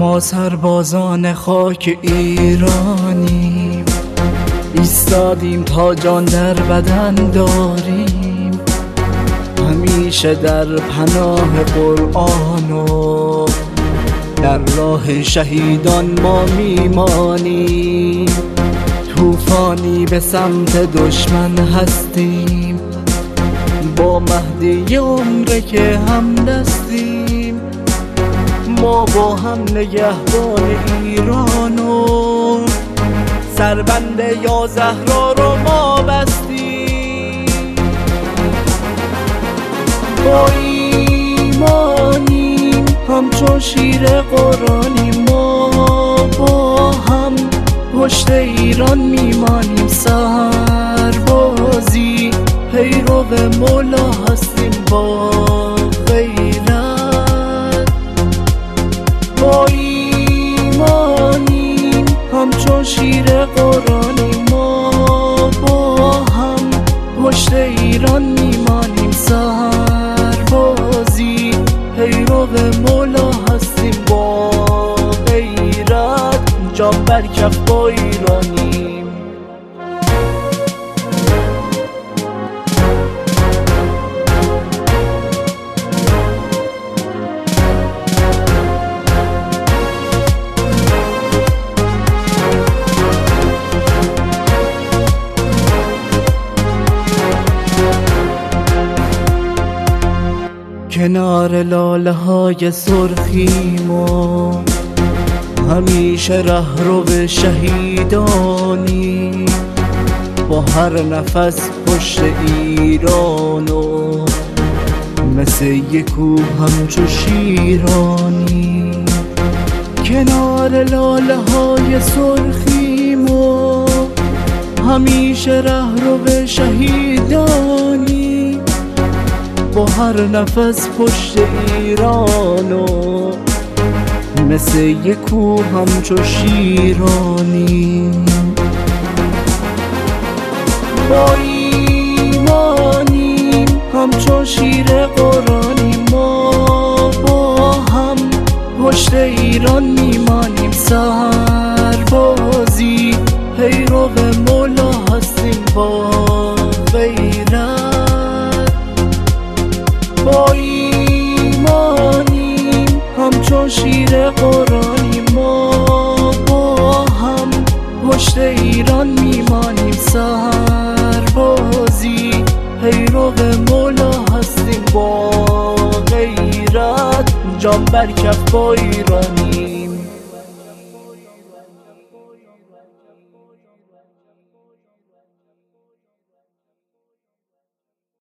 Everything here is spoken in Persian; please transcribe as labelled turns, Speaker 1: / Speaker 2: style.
Speaker 1: ما سربازان خاک ایرانیم، ایستادیم تا جان در بدن داریم، همیشه در پناه قرآن و در راه شهیدان ما میمانیم. طوفانی به سمت دشمن هستیم، با مهدی عمره که هم دستیم. ما با هم نگهبان ایران و سربند یا زهرا رو ما بستیم. با ایمانیم همچون شیر قرآنیم، ما با هم پشت ایران میمانیم. سربازی پیرو مولا هستیم با غیرت. با ایمانیم همچون شیر قرآنیم، ما با هم پشت ایران میمانیم. سربازی پیرو مولا هستیم با غیرت، جان بر کف با ایرانیم. کنار لاله های سرخیم و همیشه رهرو شهیدانی، با هر نفس پشت ایران و مثل یک کوه همچو شیرانی. کنار لاله های سرخیم و همیشه رهرو شهیدانی، با هر نفس پشت ایران و مثل یک کوه همچو شیرانی. با ایمانیم همچون شیر قرآنیم، ما با هم پشت ایران میمانیم. سربازی پیرو مولا هستیم با غیرت. با ایمانیم همچون شیر قرآنیم، ما با هم پشت ایران میمانیم. سربازی پیرو مولا هستیم با غیرت، جان بر کف با ایرانی.